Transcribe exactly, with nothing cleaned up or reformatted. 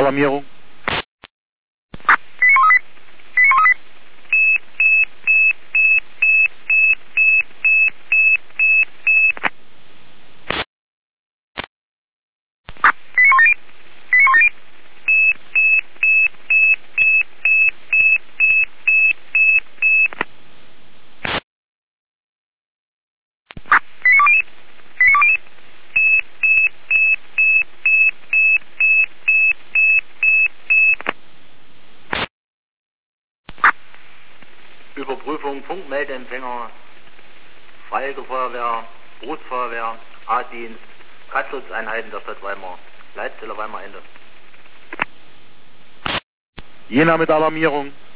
Alarmierung. Überprüfung Funkmeldeempfänger, Freiwillige Feuerwehr, Berufsfeuerwehr, A-Dienst, Katzschutzeinheiten der Stadt Weimar, Leitstelle Weimar Ende. Jena mit Alarmierung.